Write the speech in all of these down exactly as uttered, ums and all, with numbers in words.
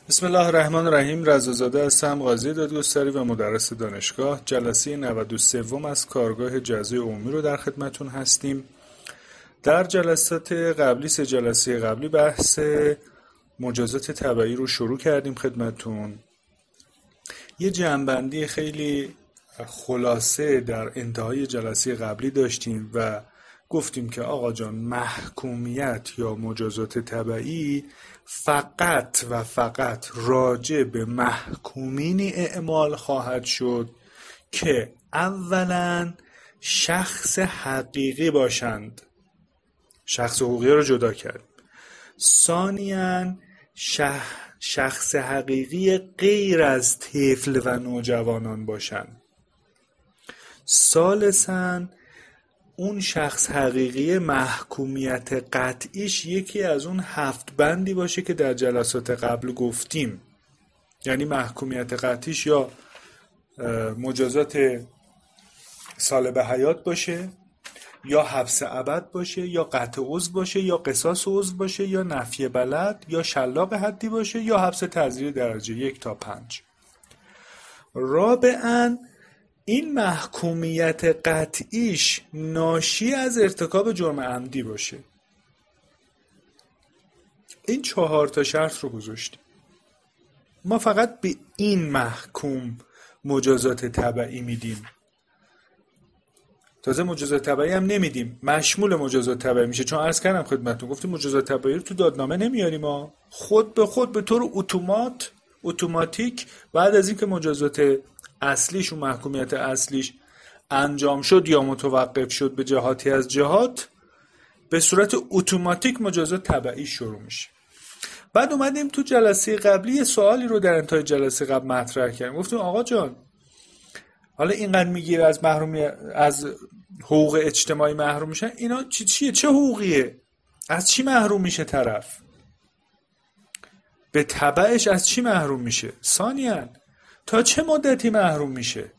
بسم الله الرحمن الرحیم. رضازاده هستم، قاضی دادگستری و مدرس دانشگاه. جلسه نود و سه از کارگاه جزای عمومی رو در خدمتون هستیم. در جلسات قبلی سه جلسه قبلی بحث مجازات تبعی رو شروع کردیم خدمتون. یه جمع‌بندی خیلی خلاصه در انتهای جلسه قبلی داشتیم و گفتیم که آقا جان، محکومیت یا مجازات تبعی فقط و فقط راجع به محکومینی اعمال خواهد شد که اولا شخص حقیقی باشند، شخص حقوقی رو جدا کرد. ثانیاً شخ... شخص حقیقی غیر از طفل و نوجوانان باشند. ثالثاً اون شخص حقیقی محکومیت قطعیش یکی از اون هفت بندی باشه که در جلسات قبل گفتیم. یعنی محکومیت قطعیش یا مجازات سالب حیات باشه، یا حبس ابد باشه، یا قطع عضو باشه، یا قصاص عضو باشه، یا نفی بلد، یا شلاق حدی باشه، یا حبس تعزیری درجه یک تا پنج. رابعاً این محکومیت قطعیش ناشی از ارتکاب جرم عمدی باشه. این چهار تا شرط رو گذاشتیم. ما فقط به این محکوم مجازات تبعی میدیم. تازه مجازات تبعی هم نمیدیم، مشمول مجازات تبعی میشه، چون عرض کردم خدمتتون گفتیم مجازات تبعی رو تو دادنامه نمیاریم ما، خود به خود به طور اتومات اتوماتیک بعد از اینکه مجازات اصلیش و محکومیت اصلیش انجام شد یا متوقف شد به جهاتی از جهات، به صورت اتوماتیک مجازات تبعی شروع میشه. بعد اومدیم تو جلسه قبلی یه سوالی رو در انتهای جلسه قبل مطرح کردیم. گفتیم آقا جان، حالا اینقدر میگیره از محرومی از حقوق اجتماعی محروم میشن، اینا چی چیه؟ چه حقوقیه؟ از چی محروم میشه طرف؟ به تبعش از چی محروم میشه؟ ثانیاً تا چه مدتی محروم میشه؟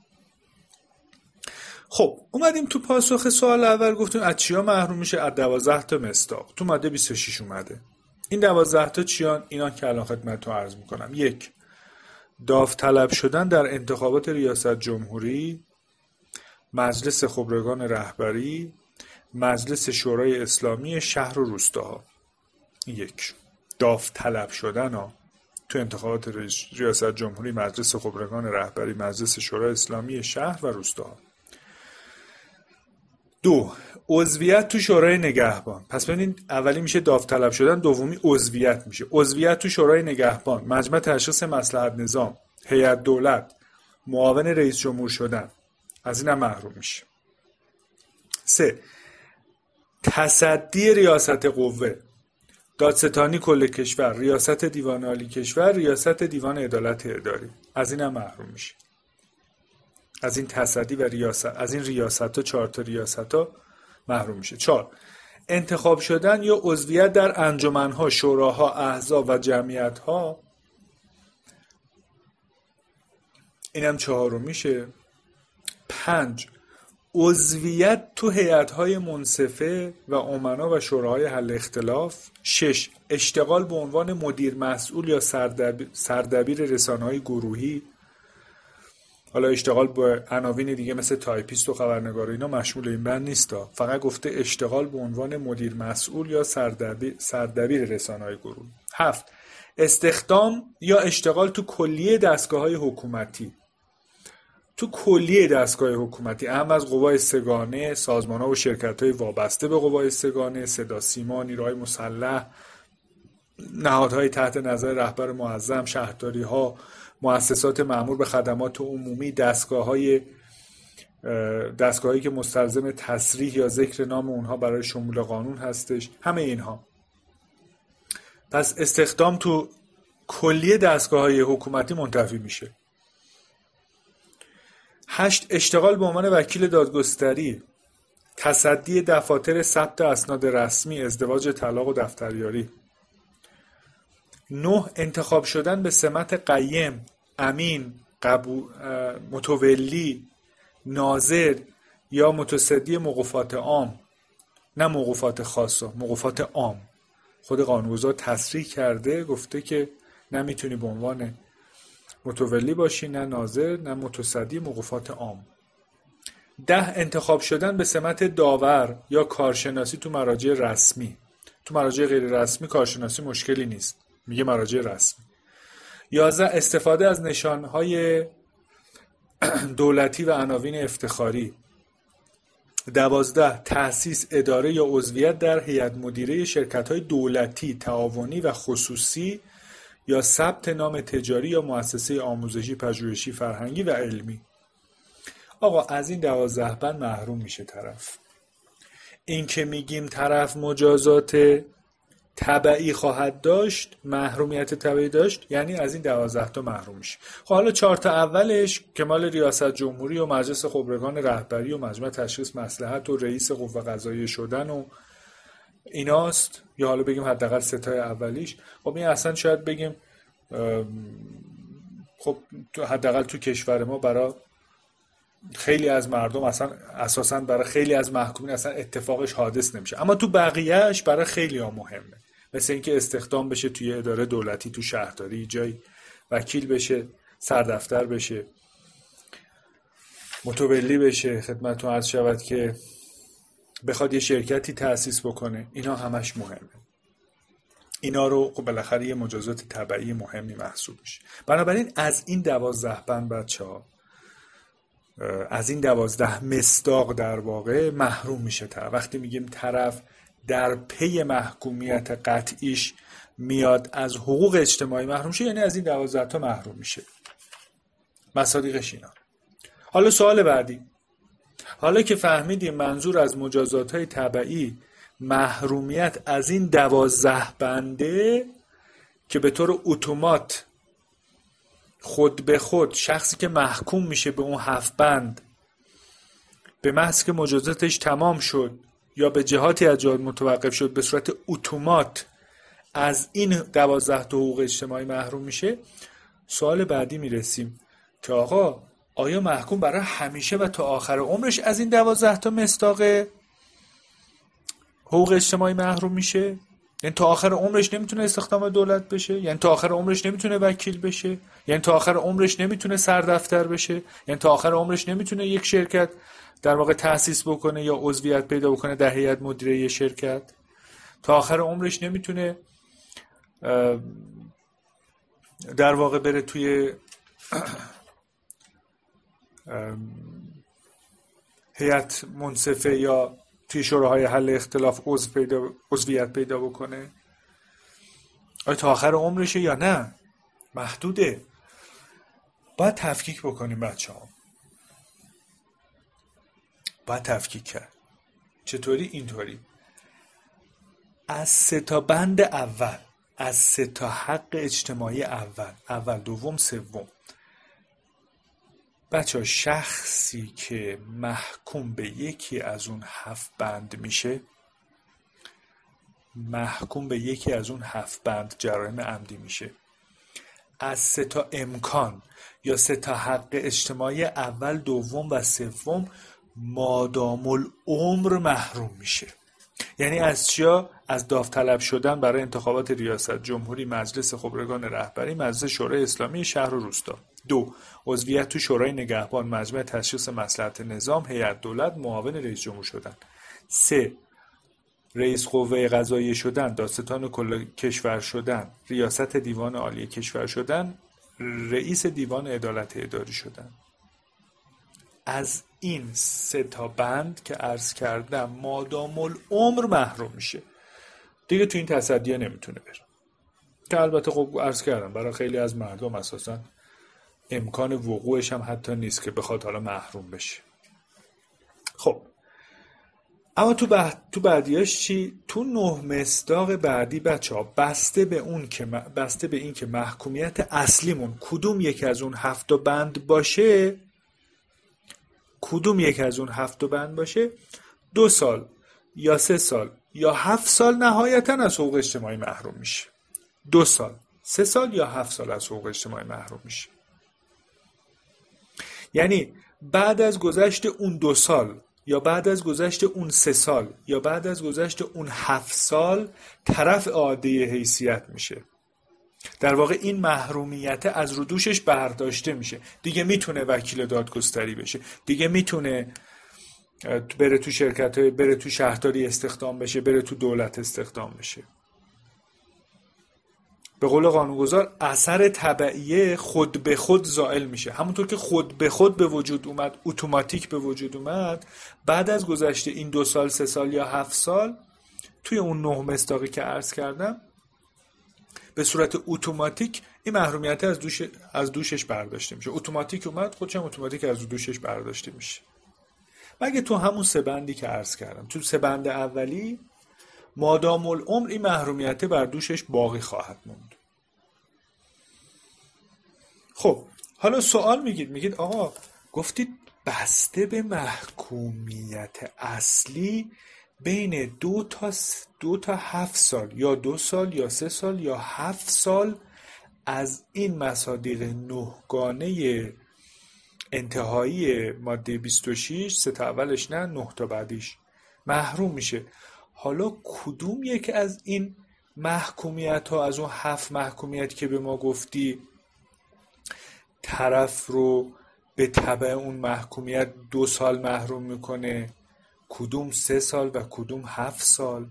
خب اومدیم تو پاسخ سوال اول گفتیم از چیا محروم میشه؟ از دوازده تا مصداق. تو ماده بیست و شش اومده. این دوازده تا چیان؟ اینا که الان خدمتتون عرض میکنم. یک، داوطلب شدن در انتخابات ریاست جمهوری، مجلس خبرگان رهبری، مجلس شورای اسلامی شهر و روستاها. یک، داوطلب شدن ها تو انتخابات ریاست جمهوری، مجلس خبرگان رهبری، مجلس شورای اسلامی شهر و روستاها. دو، عضویت تو شورای نگهبان. پس ببینید، اولی میشه داوطلب شدن، دومی عضویت میشه. عضویت تو شورای نگهبان، مجمع تشخیص مصلحت نظام، هیئت دولت، معاون رئیس جمهور شدن، از این هم محروم میشه. سه، تصدی ریاست قوه، دادستانی کل کشور، ریاست دیوان عالی کشور، ریاست دیوان عدالت اداری، از این هم محروم میشه. از این تصدی و ریاست، از این ریاست ها، چهار تا ریاست ها محروم میشه. چهار، انتخاب شدن یا عضویت در انجمنها، شوراها، احزاب و جمعیتها، این هم چهارم میشه. پنج، عضویت تو هیئت‌های منصفه و امنا و شوراهای حل اختلاف. شش، اشتغال به عنوان مدیر مسئول یا سردبیر, سردبیر رسانه‌های گروهی. حالا اشتغال با عناوین دیگه مثل تایپیست و خبرنگار اینا مشمول این بند نیست، فقط گفته اشتغال به عنوان مدیر مسئول یا سردبیر, سردبیر رسانه‌های گروهی. هفت، استخدام یا اشتغال تو کلیه دستگاه‌های حکومتی. تو کلیه دستگاه حکومتی، اهم از قوای سگانه، سازمان‌ها و شرکت‌های وابسته به قوای سگانه، صدا سیما، نیروهای مسلح، نهادهای تحت نظر رهبر معظم، شهرداری‌ها، مؤسسات مأمور به خدمات عمومی، دستگاه‌های دستگاهایی که مستلزم تصریح یا ذکر نام اونها برای شمول قانون هستش، همه اینها. پس استخدام تو کلیه دستگاه‌های حکومتی منتفی میشه. هشت، اشتغال به عنوان وکیل دادگستری، تصدی دفاتر ثبت اسناد رسمی، ازدواج، طلاق و دفتریاری. نه، انتخاب شدن به سمت قیم، امین، قبول، متولی، ناظر یا متصدی موقوفات عام، نه موقوفات خاصه، موقوفات عام. خود قانونگذار تصریح کرده، گفته که نه میتونی به عنوان متولی باشی، نه ناظر، نه متصدی موقوفات عام. ده، انتخاب شدن به سمت داور یا کارشناسی تو مراجع رسمی. تو مراجع غیر رسمی کارشناسی مشکلی نیست، میگه مراجع رسمی. یازده، استفاده از نشانهای دولتی و عناوین افتخاری. دوازده، تأسیس اداره یا عضویت در هیئت مدیره شرکت‌های دولتی، تعاونی و خصوصی یا ثبت نام تجاری یا مؤسسه آموزشی، پژوهشی، فرهنگی و علمی. آقا از این دوازده بند محروم میشه طرف. این که میگیم طرف مجازات تبعی خواهد داشت، محرومیت تبعی داشت، یعنی از این دوازده تا محروم میشه. خب حالا چهار تا اولش که مال ریاست جمهوری و مجلس خبرگان رهبری و مجمع تشخیص مصلحت و رئیس قوه قضاییه شدن و ایناست، یا حالا بگیم حداقل سه تا اولیش. خب این اصلا شاید بگیم خب حداقل تو کشور ما برای خیلی از مردم اصلا اساساً برای خیلی از محکومین اصلا اتفاقش حادث نمیشه، اما تو بقیهش برای خیلی ها مهمه. مثل اینکه استخدام بشه توی اداره دولتی، تو شهرداری جای وکیل بشه، سردفتر بشه، متولی بشه، خدمتتون عرض شود که بخواد یه شرکتی تأسیس بکنه، اینا همش مهمه. اینا رو خب بالاخره یه مجازات تبعی مهمی محسوب میشه. بنابراین از این دوازده بند بچه‌ها، از این دوازده مصداق در واقع محروم میشه طرف. وقتی میگیم طرف در پی محکومیت قطعیش میاد از حقوق اجتماعی محروم شه، یعنی از این دوازده تا محروم میشه. مصادیقش اینا. حالا سوال بعدی، حالا که فهمیدیم منظور از مجازات های تبعی محرومیت از این دوازده بنده که به طور اتومات خود به خود شخصی که محکوم میشه به اون هفت بند به محض که مجازاتش تمام شد یا به جهاتی از جهات متوقف شد به صورت اتومات از این دوازده تا حقوق اجتماعی محروم میشه، سوال بعدی میرسیم که آقا آیا محکوم برای همیشه و تا آخر عمرش از این دوازده تا مصداق حقوق اجتماعی محروم میشه؟ یعنی تا آخر عمرش نمیتونه استخدام دولت بشه؟ یعنی تا آخر عمرش نمیتونه وکیل بشه؟ یعنی تا آخر عمرش نمیتونه سردفتر بشه؟ یعنی تا آخر عمرش نمیتونه یک شرکت در واقع تأسیس بکنه یا عضویت پیدا بکنه در هیئت مدیره یک شرکت؟ تا آخر عمرش نمیتونه در واقع بره توی هیئت منصفه یا توی شوراهای حل اختلاف عضو پیدا عضویت پیدا بکنه؟ آیا تا آخر عمرشه یا نه؟ محدوده. باید تفکیک بکنیم بچه ها، باید تفکیک کرد. چطوری؟ اینطوری، از سه تا بند اول، از سه تا حق اجتماعی اول، اول دوم سوم، بچه ها شخصی که محکوم به یکی از اون هفت بند میشه، محکوم به یکی از اون هفت بند جرایم عمدی میشه، از سه تا امکان یا سه تا حق اجتماعی اول، دوم و سوم مادام العمر محروم میشه. یعنی از چیا؟ از داوطلب شدن برای انتخابات ریاست جمهوری، مجلس خبرگان رهبری، مجلس شورای اسلامی شهر و روستا. دو، عضویت تو شورای نگهبان، مجمع تشخیص مصلحت نظام، هیئت دولت، معاون رئیس جمهور شدن. سه، رئیس قوه قضاییه شدن، دادستان کل کشور شدن، ریاست دیوان عالی کشور شدن، رئیس دیوان عدالت اداری شدن. از این سه تا بند که عرض کردم مادام العمر محروم میشه، دیگه تو این تصدیه نمیتونه بره. که البته خب عرض کردم برای خیلی از مردم اساساً امکان وقوعش هم حتی نیست که بخواد حالا محروم بشه. خب اما تو بعد تو بعدیاش چی؟ تو نه مصداق بعدی بچه‌ها بسته به اون که بسته به این که محکومیت اصلیمون کدوم یک از اون هفت بند باشه، کدوم یک از اون هفت بند باشه، دو سال یا سه سال یا هفت سال نهایتاً از حقوق اجتماعی محروم میشه. دو سال، سه سال یا هفت سال از حقوق اجتماعی محروم میشه. یعنی بعد از گذشت اون دو سال یا بعد از گذشت اون سه سال یا بعد از گذشت اون هفت سال طرف عاده حیثیت میشه. در واقع این محرومیت از رو دوشش برداشته میشه، دیگه میتونه وکیل دادگستری بشه، دیگه میتونه بره تو شرکت های، بره تو شهرداری استخدام بشه، بره تو دولت استخدام بشه. به قول قانونگذار اثر تبعیه خود به خود زائل میشه. همونطور که خود به خود به وجود اومد، اتوماتیک به وجود اومد، بعد از گذشته این دو سال، سه سال یا هفت سال، توی اون نه مصداقی که عرض کردم، به صورت اتوماتیک این محرومیت از دوش از دوشش برداشته میشه. اتوماتیک اومد، خودش هم اتوماتیک از دوشش برداشته میشه. مگه تو همون سه بندی که عرض کردم، تو سه بند اولی مادام العمر این محرومیت بر دوشش باقی خواهد موند. خب حالا سوال میگید میگید آقا گفتید بسته به محکومیت اصلی بین دو تا دو تا هفت سال یا دو سال یا سه سال یا هفت سال از این مصادیق نهگانه انتهایی ماده بیست و شش، سه تا اولش نه، نه تا بعدیش محروم میشه. حالا کدوم یک از این محکومیت ها، از اون هفت محکومیت که به ما گفتی، طرف رو به تبع اون محکومیت دو سال محروم میکنه، کدوم سه سال و کدوم هفت سال؟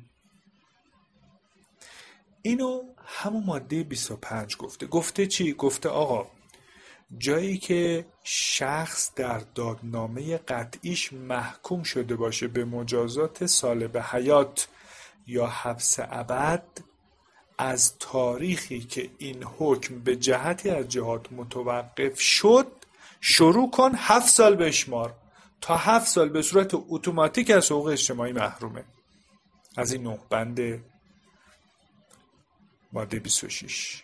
اینو همون ماده بیست و پنج گفته. گفته چی؟ گفته آقا جایی که شخص در دادنامه قطعیش محکوم شده باشه به مجازات سالب حیات یا حبس ابد، از تاریخی که این حکم به جهتی از جهات متوقف شد شروع کن هفت سال بشمار، تا هفت سال به صورت اتوماتیک از حقوق اجتماعی محرومه. از این نه بند ماده بیست و شش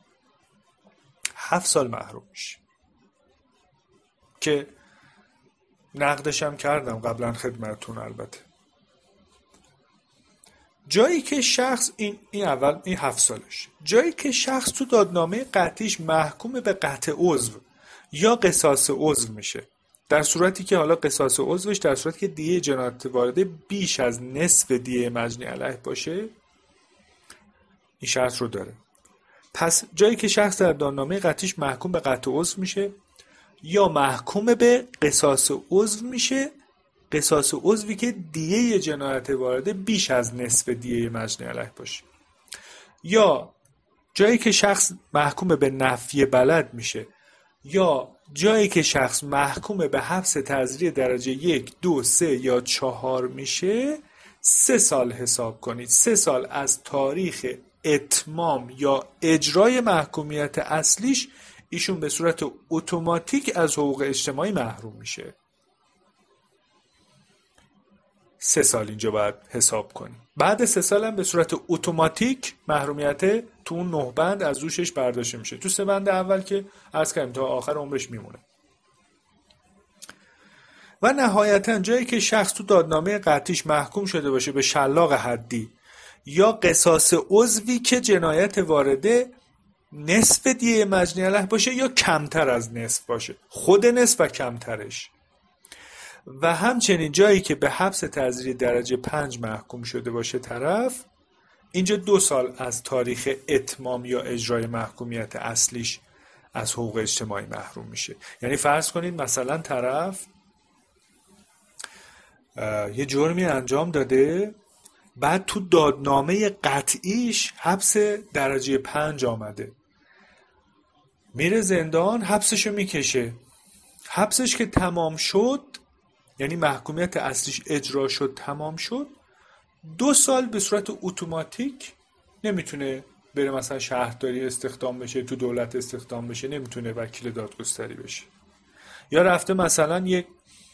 هفت سال محروم میشه که نقدشم کردم قبلا خدمتتون. البته جایی که شخص این این اول این هفت سالش، جایی که شخص تو دادنامه قطعیش محکوم به قطع عضو یا قصاص عضو میشه، در صورتی که حالا قصاص عضوش در صورتی که دیه جنایت وارده بیش از نصف دیه مجنی علیه باشه، این شرط رو داره. پس جایی که شخص در دادنامه قطعیش محکوم به قطع عضو میشه یا محکوم به قصاص عضو میشه، قصاص عضوی که دیه جنایت وارده بیش از نصف دیه مجنی علیه باشه، یا جایی که شخص محکوم به نفی بلد میشه، یا جایی که شخص محکوم به حبس تعزیری درجه یک، دو، سه یا چهار میشه، سه سال حساب کنید. سه سال از تاریخ اتمام یا اجرای محکومیت اصلیش ایشون به صورت اتوماتیک از حقوق اجتماعی محروم میشه. سه سال اینجا باید حساب کنیم. بعد سه سال هم به صورت اتوماتیک محرومیت تو اون نه بند از روشش برداشته میشه. تو سه بند اول که عرض کردیم تا آخر عمرش میمونه. و نهایتا جایی که شخص تو دادنامه قطعیش محکوم شده باشه به شلاق حدی یا قصاص عضوی که جنایت وارده نصف دیه مجنی علیه باشه یا کمتر از نصف باشه، خود نصف و کمترش، و همچنین جایی که به حبس تعزیری درجه پنج محکوم شده باشه طرف، اینجا دو سال از تاریخ اتمام یا اجرای محکومیت اصلیش از حقوق اجتماعی محروم میشه. یعنی فرض کنید مثلا طرف یه جرمی انجام داده، بعد تو دادنامه قطعیش حبس درجه پنج آمده، میره زندان، حبسشو میکشه. حبسش که تمام شد، یعنی محکومیت اصلیش اجرا شد، تمام شد، دو سال به صورت اتوماتیک نمیتونه بره مثلا شهرداری استخدام بشه، تو دولت استخدام بشه، نمیتونه وکیل دادگستری بشه. یا رفته مثلا یک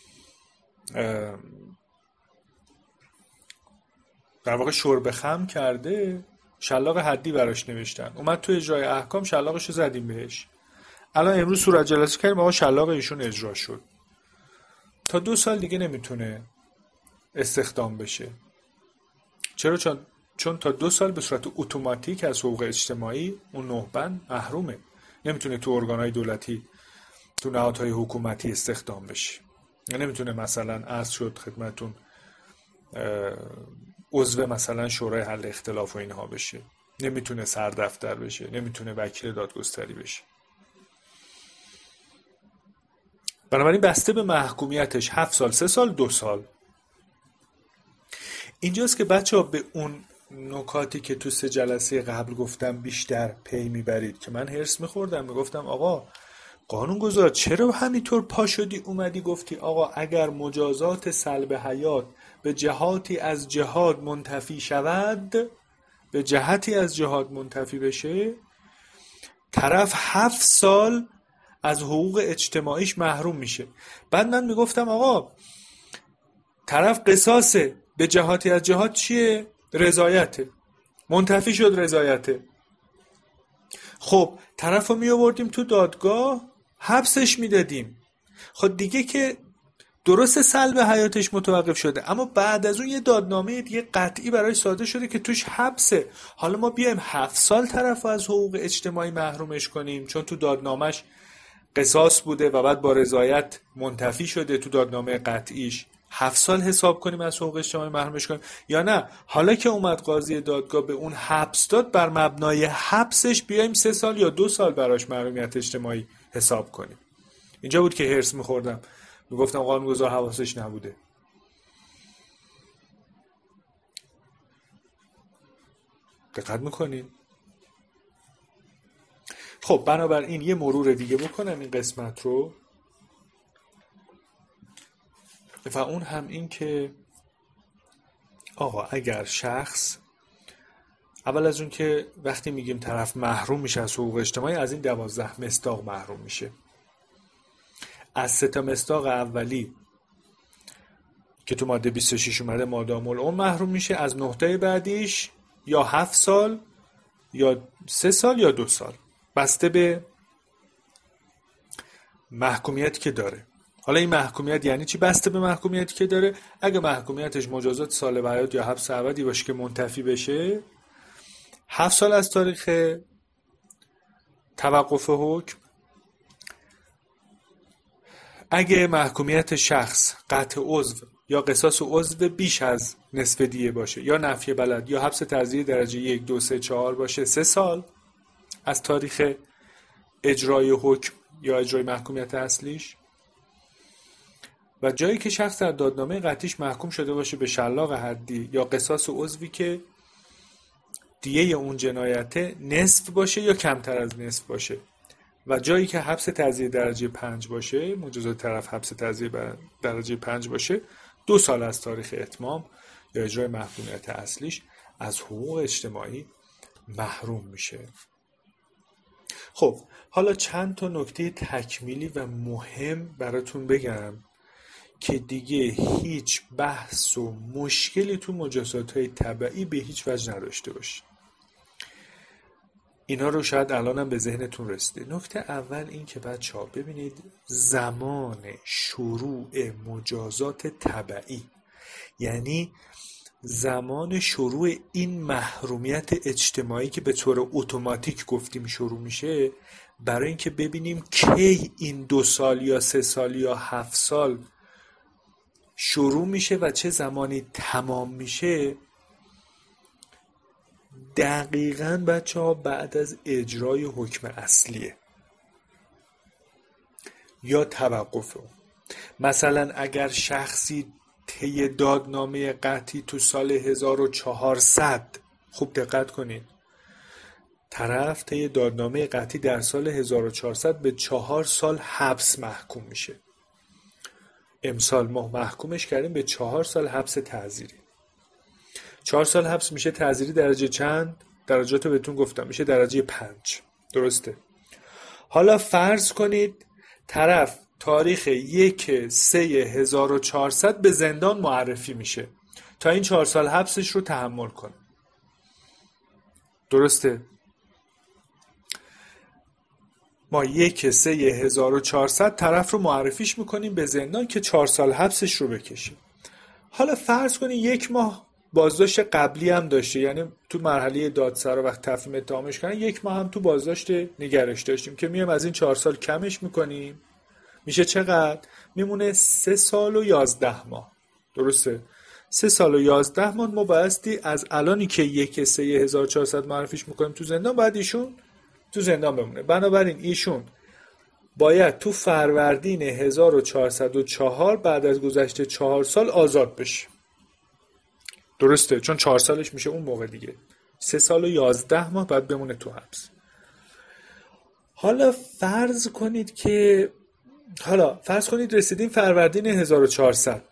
در واقع شرب خم کرده، شلاق حدی براش نوشتن، اومد تو اجرای احکام شلاقشو زدیم بهش، الان امروز صورت جلسه کردیم آقا شلاق ایشون اجرا شد، تا دو سال دیگه نمیتونه استخدام بشه. چرا؟ چون چون تا دو سال به صورت اتوماتیک از حقوق اجتماعی اون نه بند محرومه، نمیتونه تو ارگانهای دولتی، تو نهادهای حکومتی استخدام بشه، نمیتونه مثلا عرض شد خدمتون عضو مثلا شورای حل اختلاف و اینها بشه، نمیتونه سردفتر بشه، نمیتونه وکیل دادگستری بشه. بنابراین بسته به محکومیتش هفت سال، سه سال، دو سال. اینجاست که بچه ها به اون نکاتی که تو سه جلسه قبل گفتم بیشتر پی میبرید که من هرس میخوردم، میگفتم آقا قانونگذار چرا همینطور پا شدی اومدی گفتی آقا اگر مجازات سلب حیات به جهاتی از جهاد منتفی شود، به جهتی از جهاد منتفی بشه، طرف هفت سال از حقوق اجتماعیش محروم میشه. بعد من میگفتم آقا طرف قصاصه، به جهاتی از جهاد چیه؟ رضایته، منتفی شد رضایته. خب طرف رو می آوردیم تو دادگاه حبسش میدادیم. خب دیگه که درست سلب حیاتش متوقف شده، اما بعد از اون یه دادنامه دیگه قطعی برای صادر شده که توش حبسه. حالا ما بیایم هفت سال طرف رو از حقوق اجتماعی محرومش کنیم چون تو دادنامهش قصاص بوده و بعد با رضایت منتفی شده تو دادنامه قطعیش، هفت سال حساب کنیم از حقوق اجتماعی محرومش کنیم، یا نه حالا که اومد قاضی دادگاه به اون حبس داد بر مبنای حبسش بیایم سه سال یا دو سال براش محرومیت اجتماعی حساب کنیم. اینجا بود که هرس میخوردم، میگفتم قانونگذار حواسش نبوده. دقت میکنین؟ خب بنابراین یه مرور دیگه بکنم این قسمت رو، و اون هم این که آقا اگر شخص، اول از اون که وقتی میگیم طرف محروم میشه از حقوق اجتماعی، از این دوازده مصداق محروم میشه. از سه تا مصداق اولی که تو ماده بیست و شش اومده مادام العمر محروم میشه. از نقطه بعدیش یا هفت سال یا سه سال یا دو سال، بسته به محکومیتی که داره. حالا این محکومیت یعنی چی؟ بسته به محکومیتی که داره. اگه محکومیتش مجازات سالب حیات یا حبس ابدی باشه که منتفی بشه، هفت سال از تاریخ توقف حکم. اگه محکومیت شخص قطع عضو یا قصاص عضو بیش از نصف دیه باشه، یا نفی بلد یا حبس تعزیری درجه یک، دو، سه، چهار باشه، سه سال از تاریخ اجرای حکم یا اجرای محکومیت اصلیش. و جایی که شخص در دادنامه قطعیش محکوم شده باشه به شلاق حدی یا قصاص عضوی که دیه اون جنایت نصف باشه یا کمتر از نصف باشه، و جایی که حبس تعزیری درجه پنج باشه، مجازات طرف حبس تعزیری درجه پنج باشه، دو سال از تاریخ اتمام یا اجرای محکومیت اصلیش از حقوق اجتماعی محروم میشه. خب حالا چند تا نکته تکمیلی و مهم براتون بگم که دیگه هیچ بحث و مشکلی تو مجازات‌های تبعی به هیچ وجه نداشته باشه. اینا رو شاید الانم به ذهنتون رسیده. نکته اول این که بچه‌ها ببینید زمان شروع مجازات تبعی، یعنی زمان شروع این محرومیت اجتماعی که به طور اتوماتیک گفتیم شروع میشه، برای اینکه ببینیم کی این دو سال یا سه سال یا هفت سال شروع میشه و چه زمانی تمام میشه، دقیقاً بچه ها بعد از اجرای حکم اصلیه یا توقف اون. مثلا اگر شخصی طی دادنامه قطعی تو سال هزار و چهارصد، خوب دقت کنید، طرف طی دادنامه قطعی در سال هزار و چهارصد به چهار سال حبس محکوم میشه. امسال ما محکومش کردیم به چهار سال حبس تعزیری. چهار سال حبس میشه تعزیری درجه چند؟ درجات رو بهتون گفتم، میشه درجه پنج. درسته؟ حالا فرض کنید طرف تاریخ یک سه هزار و چهارصد به زندان معرفی میشه تا این چهار سال حبسش رو تحمل کنه. درسته؟ ما یک سه هزار و چهارصد طرف رو معرفیش میکنیم به زندان که چهار سال حبسش رو بکشه. حالا فرض کنید یک ماه بازداشت قبلی هم داشته، یعنی تو مرحله دادسرا وقت تفهیم اتهامش کردن یک ماه هم تو بازداشت نگرش داشتیم که میایم از این چهار سال کمش میکنیم، میشه چقدر؟ میمونه سه سال و یازده ماه. درسته؟ سه سال و یازده ماه ما بایستی از الانی که یک سه هزار و چهارصد معرفیش میکنیم تو زندان، باید ایشون تو زندان بمونه. بنابراین ایشون باید تو فروردین هزار و چهارصد و چهار بعد از گذشت چهار سال آزاد بشه. درسته؟ چون چهار سالش میشه اون موقع دیگه. سه سال و یازده ماه باید بمونه تو حبس. حالا فرض کنید که حالا فرض کنید رسیدیم فروردین هزار و چهارصد.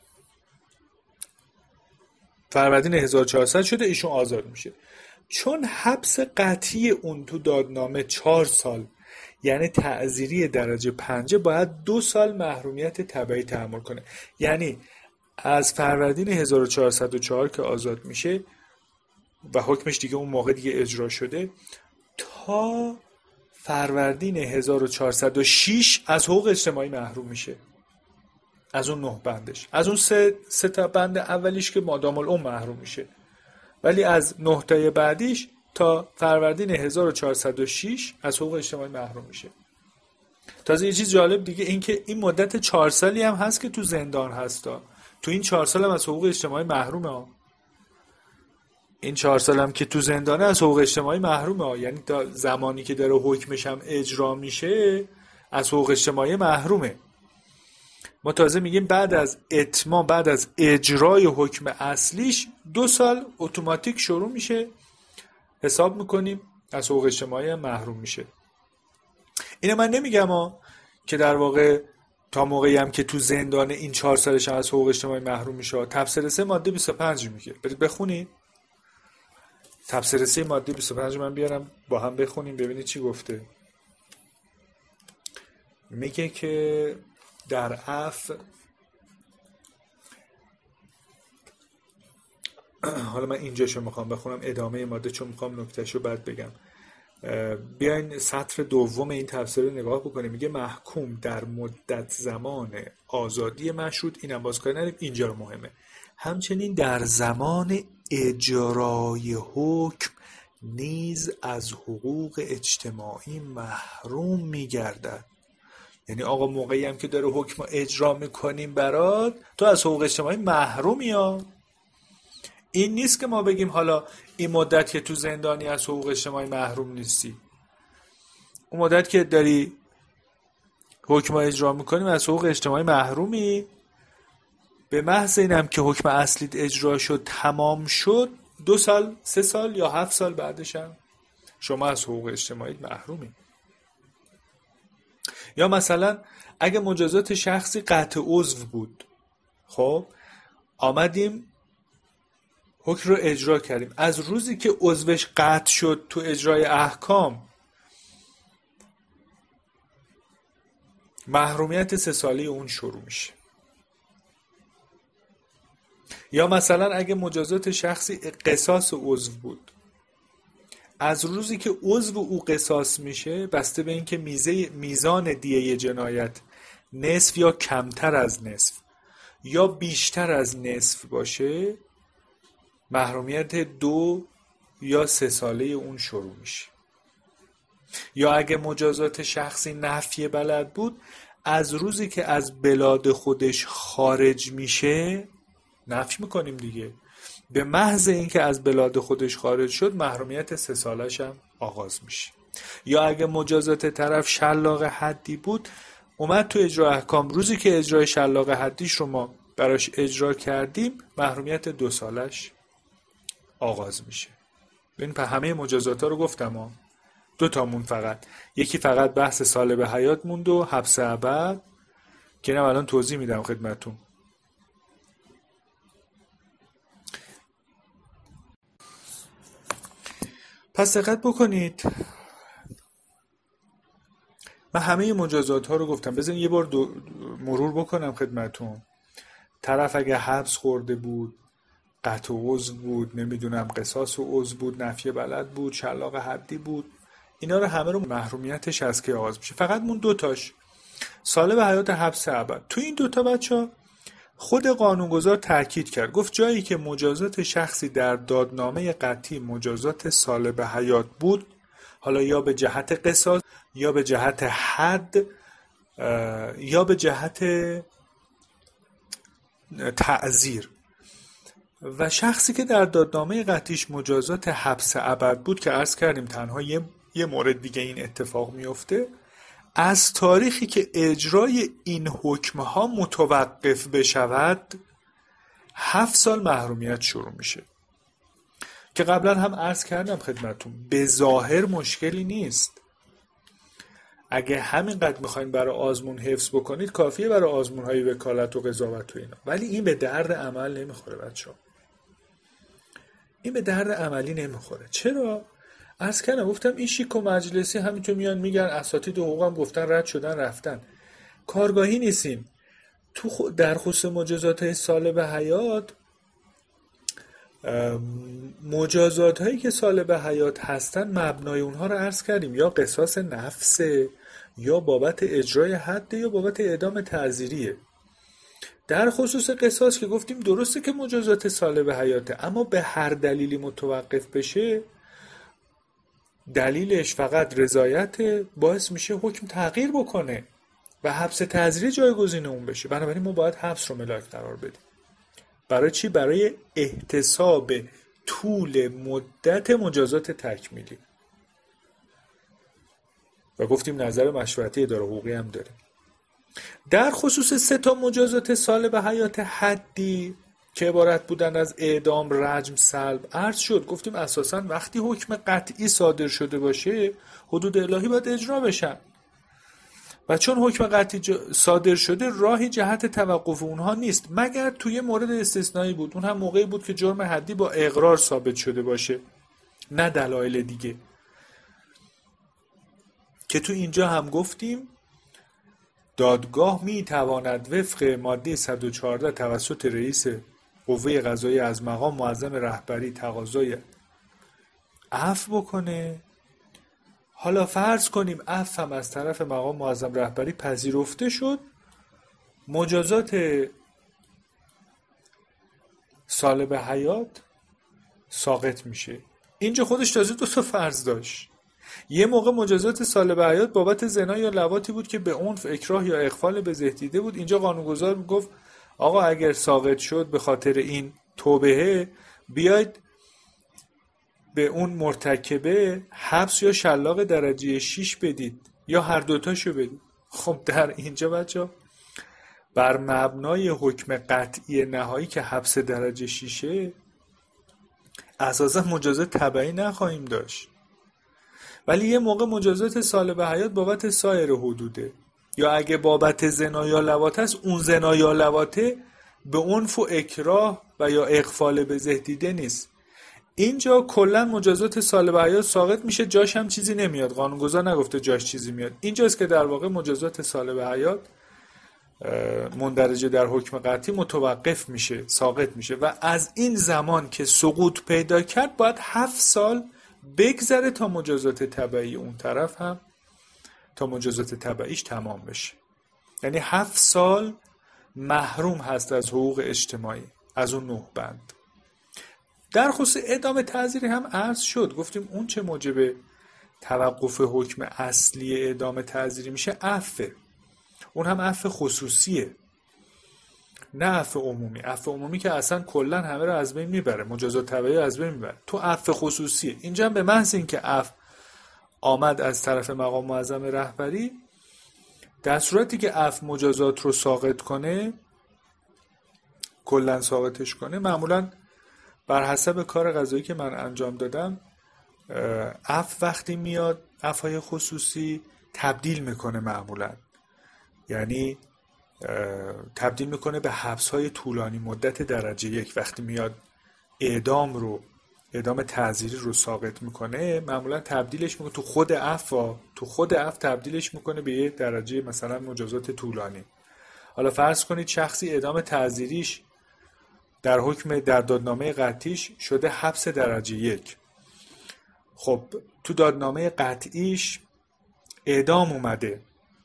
فروردین هزار و چهارصد شده، ایشون آزاد میشه. چون حبس قطعی اون تو دادنامه چهار سال، یعنی تعزیری درجه پنجه، باید دو سال محرومیت تبعی تحمل کنه. یعنی از فروردین هزار و چهارصد و چهار که آزاد میشه و حکمش دیگه اون موقع دیگه اجرا شده، تا فروردین هزار و چهارصد و شش از حقوق اجتماعی محروم میشه. از اون نه بندش، از اون سه, سه تا بند اولیش که مادام العمر محروم میشه، ولی از نه تای بعدیش تا فروردین هزار و چهارصد و شش از حقوق اجتماعی محروم میشه. تازه یه چیز جالب دیگه این که این مدت چهار سالی هم هست که تو زندان هستا. تو این چهار سال هم از حقوق اجتماعی محرومه ها. این چهار سال هم که تو زندانه از حقوق اجتماعی محرومه ها. یعنی تا زمانی که داره حکمش هم اجرا میشه از حقوق اجتماعی محرومه. ما تازه میگیم بعد از اتمام، بعد از اجرای حکم اصلیش دو سال اتوماتیک شروع میشه، حساب میکنیم از حقوق اجتماعی هم محروم میشه. اینو من نمیگم ها که در واقع تا موقعی هم که تو زندان این چهار سالش هم از حقوق اجتماعی محروم میشه. تفسیر سه ماده بیست و پنج میگه، برید بخونید. تفسیر سه ماده بیست و پنج من بیارم با هم بخونیم ببینید چی گفته. میگه که در عفو، حالا من اینجاشو میخوام بخونم، ادامه ماده، چون میخوام نکتهشو بعد بگم. بیاین سطر دوم این تفسیر رو نگاه بکنیم. میگه محکوم در مدت زمان آزادی مشروط، اینم باز کاری نداریم، اینجا رو مهمه، همچنین در زمان اجرای حکم نیز از حقوق اجتماعی محروم میگردد. یعنی آقا موقعی هم که داره حکم اجرا میکنیم برات، تو از حقوق اجتماعی محرومی ها. این نیست که ما بگیم حالا این مدت که تو زندانی از حقوق اجتماعی محروم نیستی، اون مدت که داری حکم اجرا میکنیم از حقوق اجتماعی محرومی. به محض اینم که حکم اصلیت اجرا شد تمام شد، دو سال، سه سال یا هفت سال بعدش هم شما از حقوق اجتماعی محرومی. یا مثلا اگه مجازات شخصی قطع عضو بود، خب آمدیم حکم رو اجرا کردیم، از روزی که عضوش قطع شد تو اجرای احکام محرومیت سه ساله اون شروع میشه. یا مثلا اگه مجازات شخصی قصاص عضو بود، از روزی که عضو او قصاص میشه، بسته به اینکه میزه میزان دیه جنایت نصف یا کمتر از نصف یا بیشتر از نصف باشه، محرومیت دو یا سه ساله اون شروع میشه. یا اگه مجازات شخصی نفی بلد بود، از روزی که از بلاد خودش خارج میشه، نفی میکنیم دیگه، به محض اینکه از بلاد خودش خارج شد محرومیت سه سالش هم آغاز میشه. یا اگه مجازات طرف شلاق حدی بود، اومد تو اجرا احکام، روزی که اجرای شلاق حدیش رو ما براش اجرا کردیم، محرومیت دو سالش آغاز میشه. ببین په همه مجازات ها رو گفتم ها. دو تامون فقط، یکی فقط بحث سالب حیات موند و حبس ابد که اینم الان توضیح میدم خدمتتون. پس دقت بکنید، من همه مجازات ها رو گفتم. بذارین یه بار دو مرور بکنم خدمتتون. طرف اگه حبس خورده بود، قطع عضو بود، نمیدونم قصاص و عضو بود، نفی بلد بود، شلاق حدی بود، اینا رو همه رو محرومیتش از که آغاز میشه. فقط مون دوتاش، سالب حیات، حبس ابد. تو این دوتا بچه خود قانونگذار تاکید کرد، گفت جایی که مجازات شخصی در دادنامه قطعی مجازات سالب حیات بود، حالا یا به جهت قصاص یا به جهت حد یا به جهت تعزیر، و شخصی که در دادنامه قطعیش مجازات حبس ابد بود که عرض کردیم تنها یه, یه مورد دیگه این اتفاق میفته، از تاریخی که اجرای این حکمها متوقف بشود هفت سال محرومیت شروع میشه، که قبلا هم عرض کردم خدمتون به ظاهر مشکلی نیست. اگه همینقدر میخواین برای آزمون حفظ بکنید کافیه برای آزمون های وکالت و قضاوت و اینا، ولی این به درد عمل نمیخوره بچه ها. این به درد عملی نمیخوره. چرا؟ عرض کردم گفتم این شیک و مجلسی همینطور میان میگن اساتید حقوق هم گفتن رد شدن رفتن. کارگاهی نیستیم. تو در خصوص مجازات های سالب حیات، مجازات هایی که سالب حیات هستن مبنای اونها رو عرض کردیم، یا قصاص نفسه، یا بابت اجرای حد، یا بابت اعدام تعزیریه. در خصوص قصاص که گفتیم درسته که مجازات سالب حیاته، اما به هر دلیلی متوقف بشه دلیلش فقط رضایت، باعث میشه حکم تغییر بکنه و حبس تعزیری جایگزین اون بشه. بنابراین ما باید حبس رو ملاک قرار بدیم. برای چی؟ برای احتساب طول مدت مجازات تکمیلی. و گفتیم نظر مشورتی اداره حقوقی هم داره. در خصوص سه تا مجازات سالب حیات حدی که عبارت بودن از اعدام، رجم، سلب، عرض شد گفتیم اساساً وقتی حکم قطعی صادر شده باشه حدود الهی باید اجرا بشن، و چون حکم قطعی صادر شده راهی جهت توقف اونها نیست مگر توی مورد استثنایی بود، اون هم موقعی بود که جرم حدی با اقرار ثابت شده باشه، نه دلایل دیگه، که تو اینجا هم گفتیم دادگاه می تواند وفق ماده صد و چهارده توسط رئیس قوه قضاییه از مقام معظم رهبری تقاضای عفو بکنه. حالا فرض کنیم عفو هم از طرف مقام معظم رهبری پذیرفته شد، مجازات سالب حیات ساقط میشه. اینجا خودش تازه دو تا فرض داشت. یه موقع مجازات سالب حیات بابت زنا یا لواطی بود که به عنف، اکراه یا اغفال به ذهن دیده بود. اینجا قانونگذار میگفت آقا اگر ساقط شد به خاطر این توبهه بیاید به اون مرتکبه حبس یا شلاق درجه شش بدید یا هر دوتاشو بدید. خب در اینجا بچه بر مبنای حکم قطعی نهایی که حبس درجه ششه اساسا مجازات تبعی نخواهیم داشت، ولی یه موقع مجازات سالب حیات بابت سایر حدوده، یا اگه بابت زنا یا لواطه است اون زنا یا لواطه به عنف و اکراه و یا اغفال به ذهن دیده نیست. اینجا کلا مجازات سالب حیات ساقط میشه، جاش هم چیزی نمیاد، قانونگذار نگفته جاش چیزی میاد. اینجاست که در واقع مجازات سالب حیات مندرجه در حکم قطعی متوقف میشه، ساقط میشه، و از این زمان که سقوط پیدا کرد باید هفت سال بگذره تا مجازات تبعی اون طرف هم تا مجازات تبعیش تمام بشه. یعنی هفت سال محروم هست از حقوق اجتماعی، از اون نه بند. در خصوص اعدام تعزیری هم عرض شد، گفتیم اون چه موجب توقف حکم اصلی اعدام تعزیری میشه عفو. اون هم عفو خصوصیه، نه عفو عمومی. عفو عمومی که اصلا کلا همه رو از بین میبره، مجازات تبعی رو از بین میبره. تو عفو خصوصیه. اینجا هم به محض اینکه عفو آمد از طرف مقام معظم رهبری، در صورتی که عفو مجازات رو ساقط کنه، کلا ساقطش کنه، معمولا بر حسب کار قضایی که من انجام دادم عفو وقتی میاد عفوهای خصوصی تبدیل میکنه، معمولا یعنی تبدیل میکنه به حبس‌های طولانی مدت درجه یک. وقتی میاد اعدام رو اعدام تعزیری رو ساقط میکنه معمولا تبدیلش میکنه تو خود عفو تو خود عفو تبدیلش میکنه به یه درجه مثلا مجازات طولانی. حالا فرض کنید شخصی اعدام تعزیریش در حکم در دادنامه قطعیش شده حبس درجه یک. خب تو دادنامه قطعیش اعدام اومده،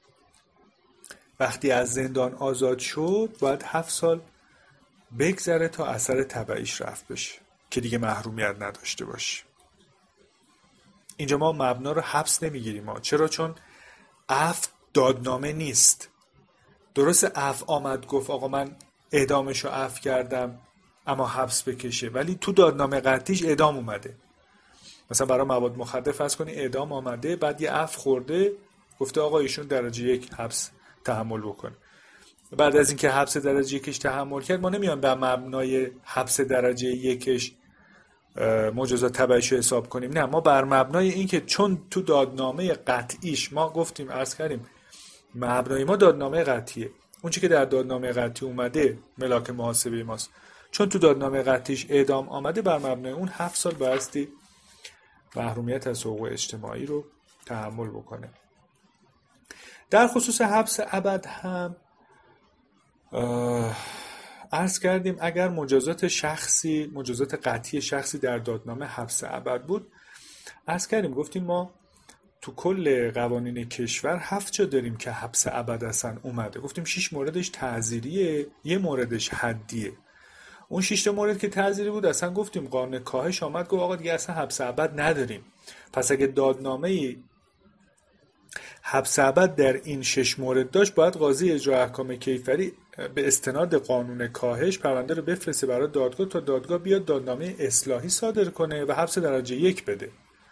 وقتی از زندان آزاد شد باید هفت سال بگذره تا اثر تبعیش رفت بشه که دیگه محرومیت نداشته باشه. اینجا ما مبنا رو حبس نمیگیریم ما. چرا؟ چون عفو دادنامه نیست. درست عفو آمد گفت آقا من اعدامش رو عفو کردم، اما حبس بکشه، ولی تو دادنامه قطعیش اعدام اومده. مثلا برای مواد مخدر فرض کنی اعدام آمده، بعد یه عفو خورده گفته آقا ایشون درجه یک حبس تحمل بکنه. بعد از اینکه حبس درجه یکش تحمل کرد، ما نمیان به مبنای حبس درجه یکش مجازات تبعیض رو حساب کنیم، نه، ما بر مبنای اینکه چون تو دادنامه قطعیش ما گفتیم عرض کردیم مبنای ما دادنامه قطعیه، اون چیزی که در دادنامه قطعی اومده ملاک محاسبه ماست، چون تو دادنامه قطعیش اعدام آمده، بر مبنای اون هفت سال بایستی محرومیت از حقوق اجتماعی رو تحمل بکنه. در خصوص حبس ابد هم عرض کردیم اگر مجازات شخصی مجازات قطعی شخصی در دادنامه حبس ابد بود، عرض کردیم گفتیم ما تو کل قوانین کشور هفت جا داریم که حبس ابد اصلا اومده، گفتیم شش موردش تعزیریه، یه موردش حدیه. اون شش تا مورد که تعزیری بود اصلا گفتیم قانون کاهش آمد گفت آقا دیگه اصلا حبس ابد نداریم. پس اگه دادنامه حبس ابد در این شش مورد داشت، باید قاضی اجرا احکام کیفری به استناد قانون کاهش پرونده رو بفرسته برای دادگاه تا دادگاه بیاد دادنامه اصلاحی صادر کنه و حبس درجه یک بده.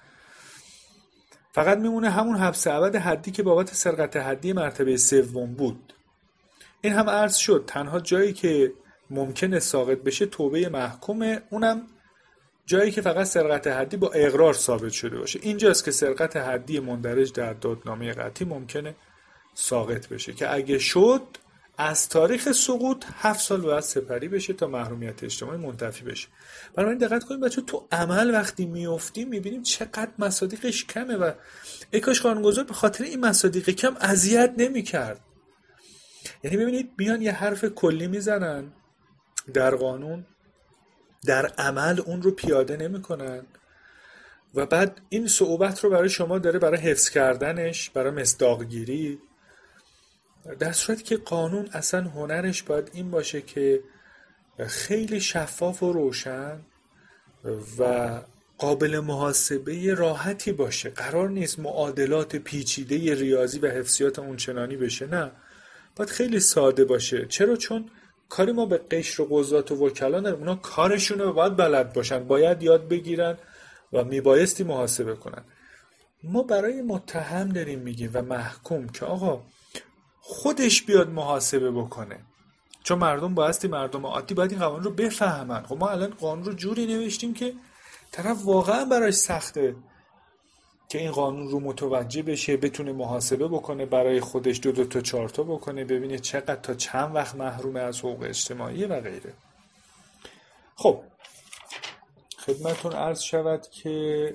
فقط میمونه همون حبس ابد حدی که بابت سرقت حدی مرتبه سوم بود. این هم عرض شد تنها جایی که ممکنه ساقط بشه توبه محکومه، اونم جایی که فقط سرقت حدی با اقرار ثابت شده باشه. اینجاست که سرقت حدی مندرج در دادنامه قطعی ممکنه ساقط بشه که اگه شد از تاریخ سقوط هفت سال باید سپری بشه تا محرومیت اجتماعی منتفی بشه. بنابراین دقت کنید بچه، تو عمل وقتی میافتیم میبینیم چقدر مصادیقش کمه و ای کاش قانونگذار به خاطر این مصادیق کم اذیت نمی‌کرد. یعنی ببینید میان یه حرف کلی میزنن در قانون، در عمل اون رو پیاده نمی‌کنن و بعد این صعوبت رو برای شما داره برای حفظ کردنش، برای مصداقگیری، در صورتی که قانون اصلا هنرش باید این باشه که خیلی شفاف و روشن و قابل محاسبه راحتی باشه. قرار نیست معادلات پیچیده ریاضی و حفظیات اونچنانی بشه، نه، باید خیلی ساده باشه. چرا؟ چون کاری ما به قشر و قضات و وکلا نداریم، اونا کارشونو باید بلد باشن، باید یاد بگیرن و میبایستی محاسبه کنن. ما برای متهم داریم میگیم و محکوم که آقا خودش بیاد محاسبه بکنه، چون مردم بایستی مردم عادی باید این قانون رو بفهمن. خب ما الان قانون رو جوری نوشتیم که طرف واقعا براش سخته که این قانون رو متوجه بشه، بتونه محاسبه بکنه برای خودش، دو دو تا چهار تا بکنه، ببینه چقدر تا چند وقت محروم از حقوق اجتماعی و غیره. خب خدمتون عرض شود که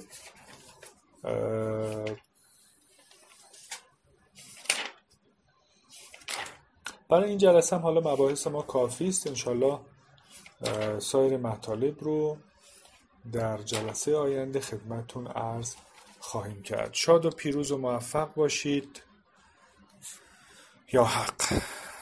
برای این جلسه هم حالا مباحث ما کافی است. انشالله سایر مطالب رو در جلسه آینده خدمتون عرض خواهیم کرد. شاد و پیروز و موفق باشید. یا حق.